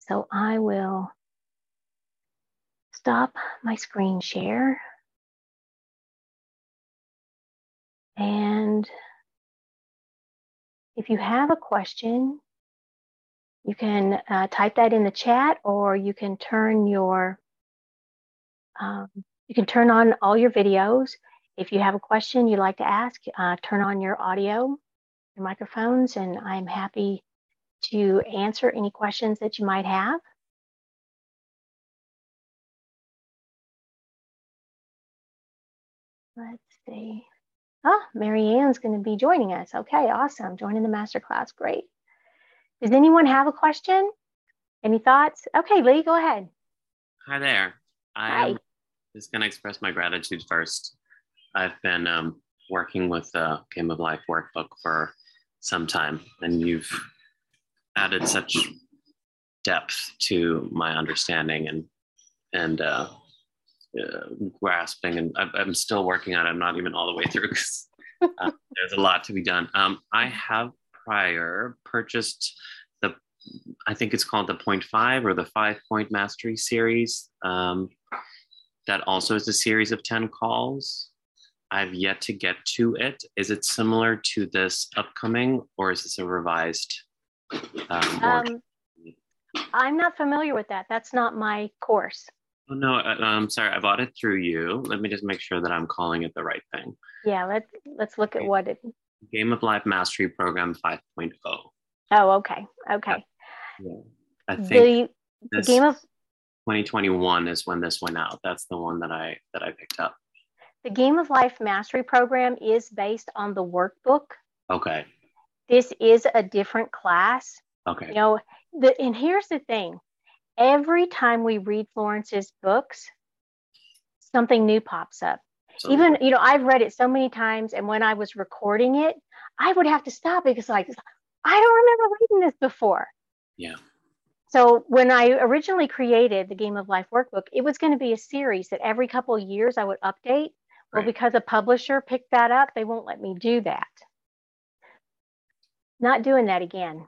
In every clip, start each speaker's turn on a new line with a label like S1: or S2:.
S1: So I will stop my screen share. And if you have a question, you can type that in the chat, or you can turn on all your videos. If you have a question you'd like to ask, turn on your audio, your microphones, and I'm happy to answer any questions that you might have. Let's see. Oh, Mary Ann's going to be joining us. Okay, awesome. Joining the masterclass. Great. Does anyone have a question? Any thoughts? Okay, Lee, go ahead.
S2: Hi there.
S1: Hi.
S2: I'm just going to express my gratitude first. I've been working with the Game of Life workbook for some time, and you've added such depth to my understanding and grasping, and I'm still working on it. I'm not even all the way through because there's a lot to be done. I have prior purchased I think it's called the 0.5 or the 5-point mastery series. That also is a series of 10 calls. I've yet to get to it. Is it similar to this upcoming, or is this a revised?
S1: I'm not familiar with that. That's not my course.
S2: Oh, no, I'm sorry. I bought it through you. Let me just make sure that I'm calling it the right thing.
S1: Yeah, let's look at what it.
S2: Game of Life Mastery Program 5.0.
S1: Oh, okay. Okay.
S2: Yeah. I think
S1: the Game of
S2: 2021 is when this went out. That's the one that I picked up.
S1: The Game of Life Mastery Program is based on the workbook.
S2: Okay.
S1: This is a different class.
S2: Okay.
S1: You know, and here's the thing. Every time we read Florence's books, something new pops up. Even, I've read it so many times, and when I was recording it, I would have to stop because I don't remember reading this before.
S2: Yeah.
S1: So when I originally created the Game of Life workbook, it was going to be a series that every couple of years I would update. Well,
S2: right.
S1: Because a publisher picked that up, they won't let me do that. Not doing that again.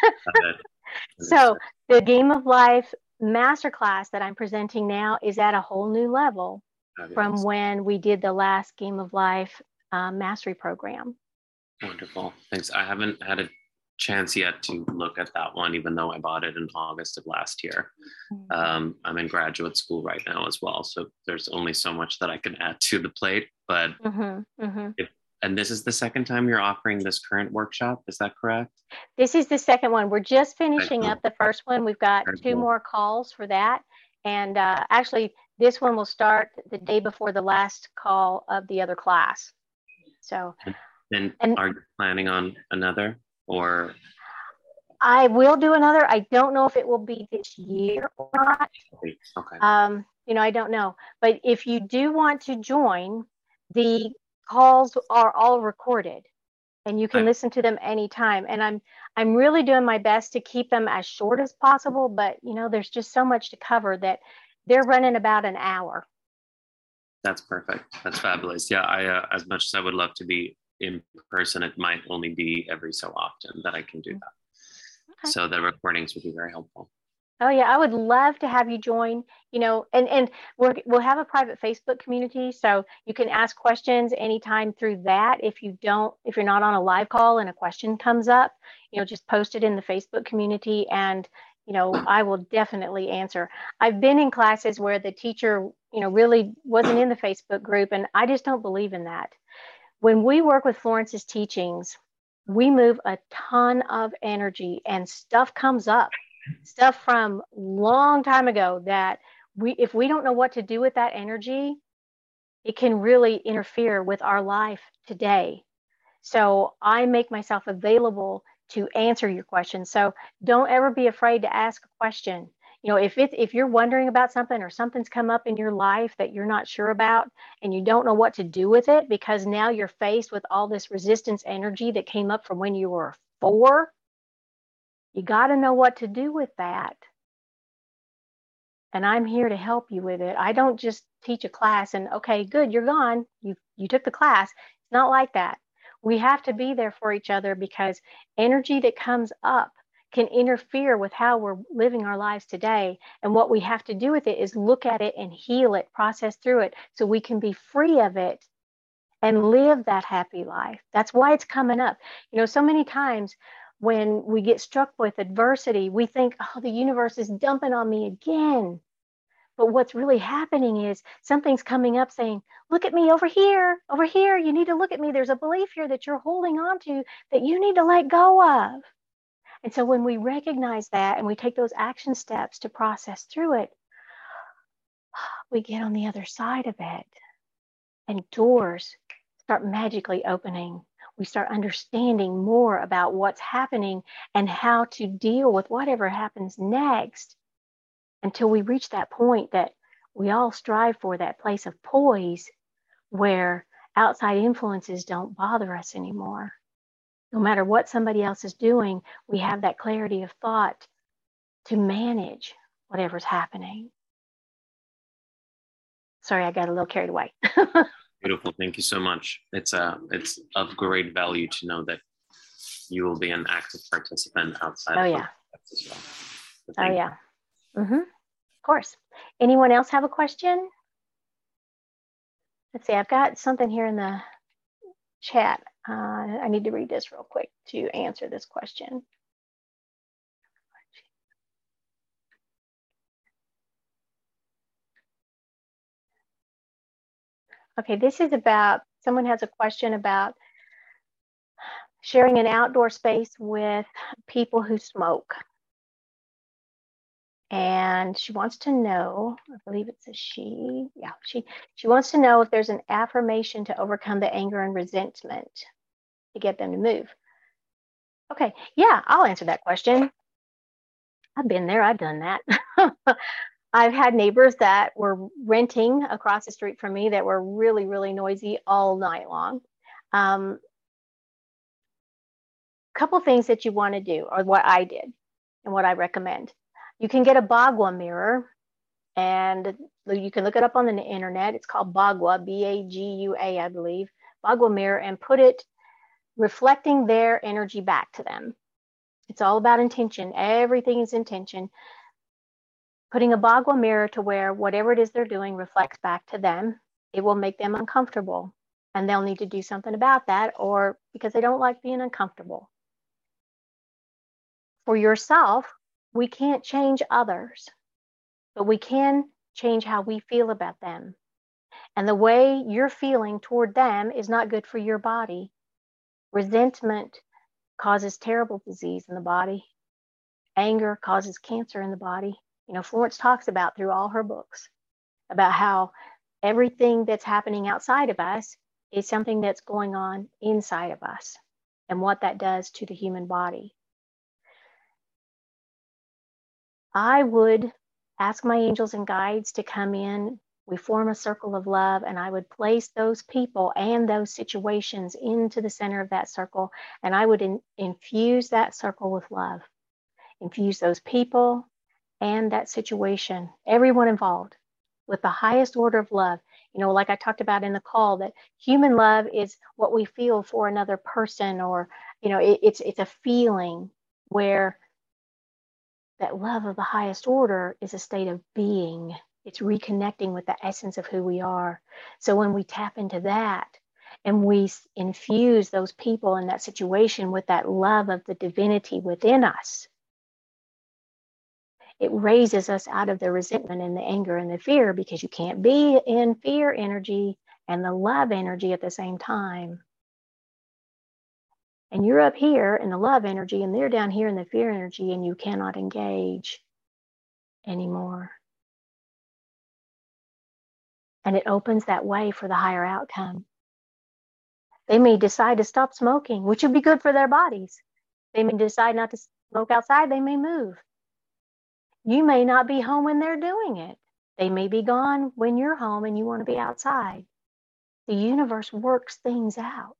S1: So the Game of Life masterclass that I'm presenting now is at a whole new level from when we did the last Game of Life mastery program.
S2: Wonderful. Thanks. I haven't had a chance yet to look at that one, even though I bought it in August of last year. I'm in graduate school right now as well, so there's only so much that I can add to the plate. But and this is the second time you're offering this current workshop, is that correct?
S1: This is the second one. We're just finishing up the first one. We've got two more calls for that. And actually, this one will start the day before the last call of the other class. So,
S2: and are you planning on another, or?
S1: I will do another. I don't know if it will be this year or not.
S2: Okay.
S1: I don't know. But if you do want to join, the calls are all recorded and you can listen to them anytime. And I'm really doing my best to keep them as short as possible, but there's just so much to cover that they're running about an hour.
S2: That's perfect. That's fabulous. Yeah, I as much as I would love to be in person, it might only be every so often that I can do that. Okay. So the recordings would be very helpful.
S1: Oh yeah, I would love to have you join, and we'll have a private Facebook community, so you can ask questions anytime through that. If you're not on a live call and a question comes up, just post it in the Facebook community and, I will definitely answer. I've been in classes where the teacher, really wasn't in the Facebook group, and I just don't believe in that. When we work with Florence's teachings, we move a ton of energy and stuff comes up. Stuff from long time ago that if we don't know what to do with that energy, it can really interfere with our life today. So I make myself available to answer your questions. So don't ever be afraid to ask a question. If you're wondering about something or something's come up in your life that you're not sure about and you don't know what to do with it because now you're faced with all this resistance energy that came up from when you were 4, you got to know what to do with that. And I'm here to help you with it. I don't just teach a class and, okay, good, you're gone. You took the class. It's not like that. We have to be there for each other because energy that comes up can interfere with how we're living our lives today. And what we have to do with it is look at it and heal it, process through it, so we can be free of it and live that happy life. That's why it's coming up. So many times when we get struck with adversity, we think, oh, the universe is dumping on me again. But what's really happening is something's coming up saying, look at me over here, over here. You need to look at me. There's a belief here that you're holding on to that you need to let go of. And so when we recognize that and we take those action steps to process through it, we get on the other side of it and doors start magically opening. We start understanding more about what's happening and how to deal with whatever happens next, until we reach that point that we all strive for, that place of poise where outside influences don't bother us anymore. No matter what somebody else is doing, we have that clarity of thought to manage whatever's happening. Sorry, I got a little carried away.
S2: Beautiful. Thank you so much. It's of great value to know that you will be an active participant outside of the as well.
S1: Oh, yeah. Mm-hmm. Of course. Anyone else have a question? Let's see. I've got something here in the chat. I need to read this real quick to answer this question. Okay, this is about, someone has a question about sharing an outdoor space with people who smoke. And she wants to know, I believe it's a she. Yeah, she wants to know if there's an affirmation to overcome the anger and resentment to get them to move. Okay, yeah, I'll answer that question. I've been there, I've done that. I've had neighbors that were renting across the street from me that were really, really noisy all night long. Couple things that you want to do, or what I did and what I recommend. You can get a Bagua mirror, and you can look it up on the internet. It's called Bagua, B-A-G-U-A, I believe, Bagua mirror, and put it reflecting their energy back to them. It's all about intention. Everything is intention. Putting a Bagua mirror to where whatever it is they're doing reflects back to them. It will make them uncomfortable, and they'll need to do something about that, or because they don't like being uncomfortable. For yourself, we can't change others, but we can change how we feel about them. And the way you're feeling toward them is not good for your body. Resentment causes terrible disease in the body. Anger causes cancer in the body. Florence talks about through all her books about how everything that's happening outside of us is something that's going on inside of us and what that does to the human body. I would ask my angels and guides to come in. We form a circle of love, and I would place those people and those situations into the center of that circle, and I would infuse that circle with love. Infuse those people and that situation, everyone involved, with the highest order of love. Like I talked about in the call, that human love is what we feel for another person, or it's a feeling, where that love of the highest order is a state of being. It's reconnecting with the essence of who we are. So when we tap into that and we infuse those people in that situation with that love of the divinity within us, it raises us out of the resentment and the anger and the fear, because you can't be in fear energy and the love energy at the same time. And you're up here in the love energy, and they're down here in the fear energy, and you cannot engage anymore. And it opens that way for the higher outcome. They may decide to stop smoking, which would be good for their bodies. They may decide not to smoke outside. They may move. You may not be home when they're doing it. They may be gone when you're home and you want to be outside. The universe works things out.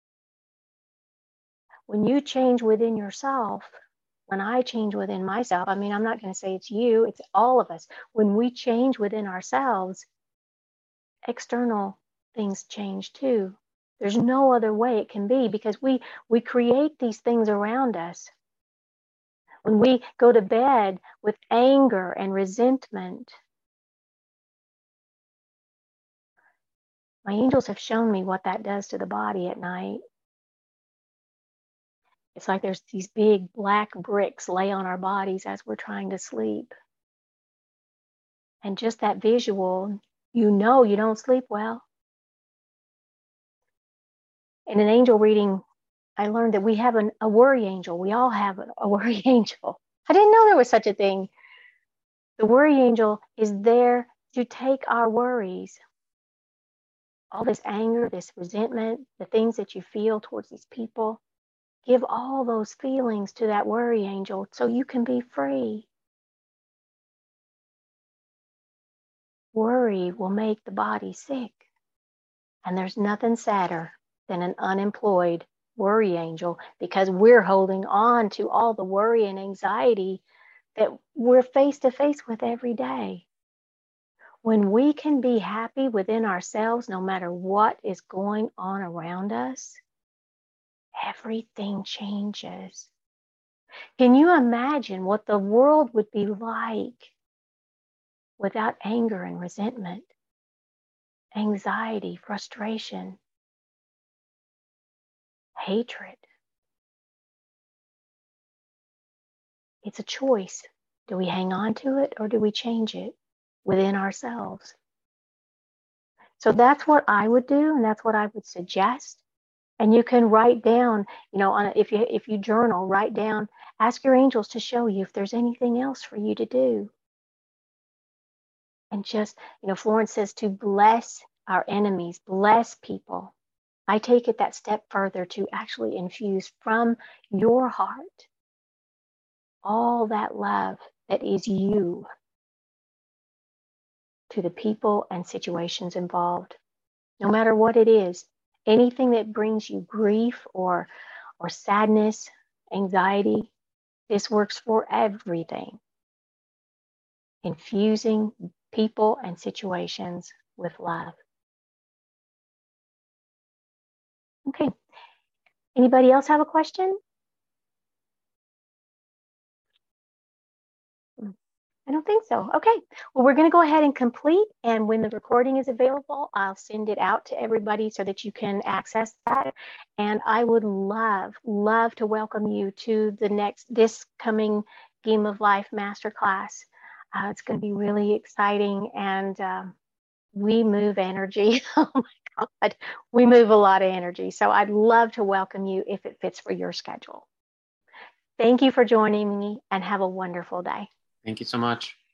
S1: When you change within yourself, when I change within myself, I'm not going to say it's you, it's all of us. When we change within ourselves, external things change too. There's no other way it can be, because we create these things around us. When we go to bed with anger and resentment, my angels have shown me what that does to the body at night. It's like there's these big black bricks lay on our bodies as we're trying to sleep. And just that visual, you know you don't sleep well. In an angel reading, I learned that we have a worry angel. We all have a worry angel. I didn't know there was such a thing. The worry angel is there to take our worries, all this anger, this resentment, the things that you feel towards these people. Give all those feelings to that worry angel so you can be free. Worry will make the body sick. And there's nothing sadder than an unemployed worry angel, because we're holding on to all the worry and anxiety that we're face to face with every day. When we can be happy within ourselves, no matter what is going on around us, everything changes. Can you imagine what the world would be like without anger and resentment, anxiety, frustration, hatred? It's a choice. Do we hang on to it or do we change it within ourselves? So that's what I would do, and that's what I would suggest. And you can write down, if you journal, write down, ask your angels to show you if there's anything else for you to do. And just, Florence says to bless our enemies, bless people. I take it that step further to actually infuse from your heart all that love that is you to the people and situations involved, no matter what it is. Anything that brings you grief or sadness, anxiety, this works for everything. Infusing people and situations with love. Okay. Anybody else have a question? I don't think so. Okay. Well, we're going to go ahead and complete. And when the recording is available, I'll send it out to everybody so that you can access that. And I would love to welcome you to this coming Game of Life Masterclass. It's going to be really exciting, and we move energy. Oh my God, we move a lot of energy. So I'd love to welcome you if it fits for your schedule. Thank you for joining me, and have a wonderful day.
S2: Thank you so much.